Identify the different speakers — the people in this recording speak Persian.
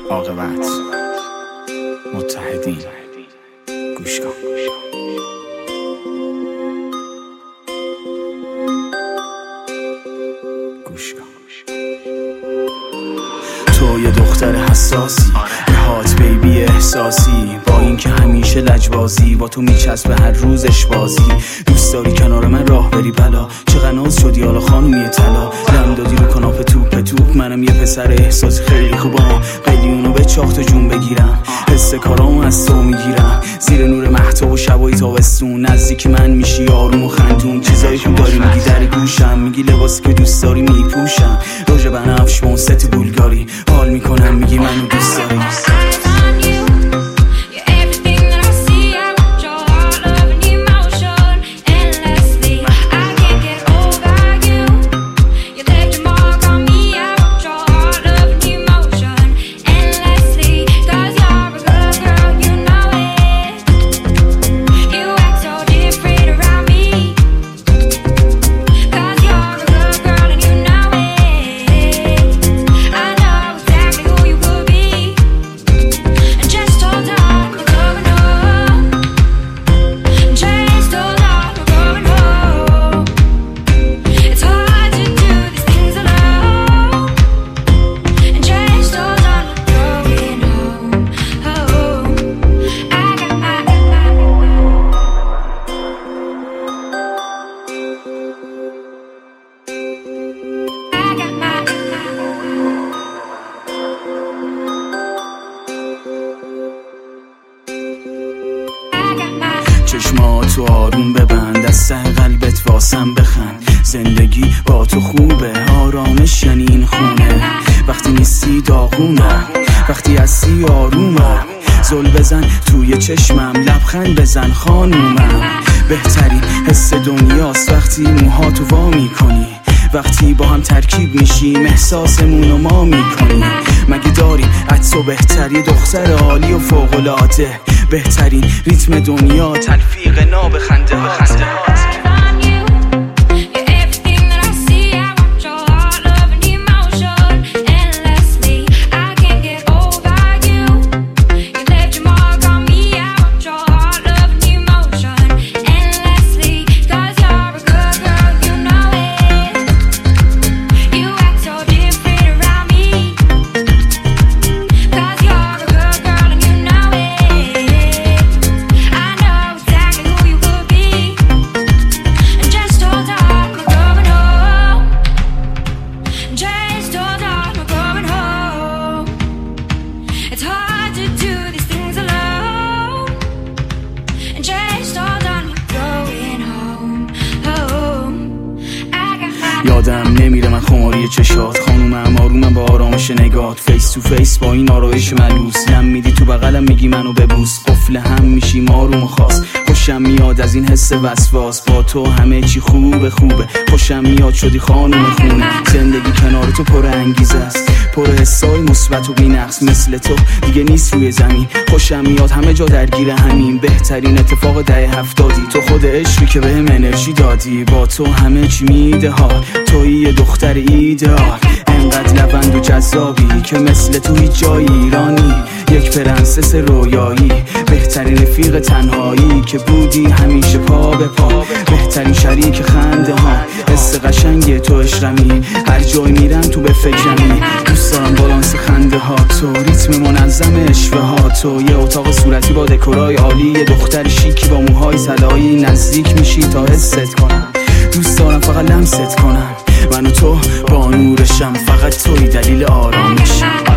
Speaker 1: عاقبت متحدین. گوش کن. تو یه دختر حساسی، یه هات بیبی احساسی، با اینکه همیشه لجبازی، با تو میچسبه هر روزش بازی. دوست داری کنار من راه بری بلا، چقدر ناز شدی حالا خانومی طلا. لم دادی رو کناپ توپ، منم یه پسر احساسی خیلی خوبم، خیلی اونو به چاخت و جون بگیرم. حس کارامو از تو میگیرم، زیر نور مهتاب و شبای تابستون نزدیک من میشی آروم و خندون. چیزایی خوب داری میگی در گوشم، میگی لباسی که دوست داری میپوشم، روژ بنفش با اون ست بولگاری حال میکنم، میگی منو دوست داری. چشماتو آروم ببند، از ته قلبت واسم بخند. زندگی با تو خوبه، آرامش یعنی این خونه. وقتی نیستی داغونم، وقتی هستی آرومم. زل بزن توی چشمم، لبخند بزن خانومم. بهترین حس دنیاست وقتی موهاتو وا میکنی، وقتی با هم ترکیب میشیم احساسمونو ما میکنیم. مگه داریم از تو بهتر، یه دختر عالی و فوق‌العاده، بهترین ریتم دنیا، تلفیق ناب خنده هات. یادم نمیره من خماری چشات، خانومم آرومم با آرامش نگات. فیس تو فیس با این آرایش ملوس، لم میدی تو بغلم میگی منو ببوس. قفل هم میشیم آروم و خاص، خوشم میاد از این حس وسواس. با تو همه چی خوبه، خوشم میاد شدی خانوم خونه. زندگی کنار تو پر انگیزه است، پر حسای مثبت و بی‌نقص. مثل تو دیگه نیست روی زمین، خوشم میاد همه جا درگیر همین. بهترین اتفاق دهه 70، تو خود عشقی که بهم انرژی دادی. با تو همه چی میده حال، توی یه دختر ایدئال، انقدر لبند و جذابی که مثل تو هیچ جای ایرانی. یک پرنسس رویایی، بهترین رفیق تنهایی که بودی همیشه پا به پا. بهترین شریک خنده ها، حس قشنگ تو عشقمی. هر جای میرم تو به فکرمی، دوست دارم بالانس خنده ها تو، ریتم منظم اشوه ها تو. یه اتاق صورتی با دکورای عالی، یه دختر شیکی با موهای طلایی. نزدیک میشی تا حست کنم، دوست دارم فقط لمست کنم. من و تو با نورشم، فقط توی دلیل آرامشم.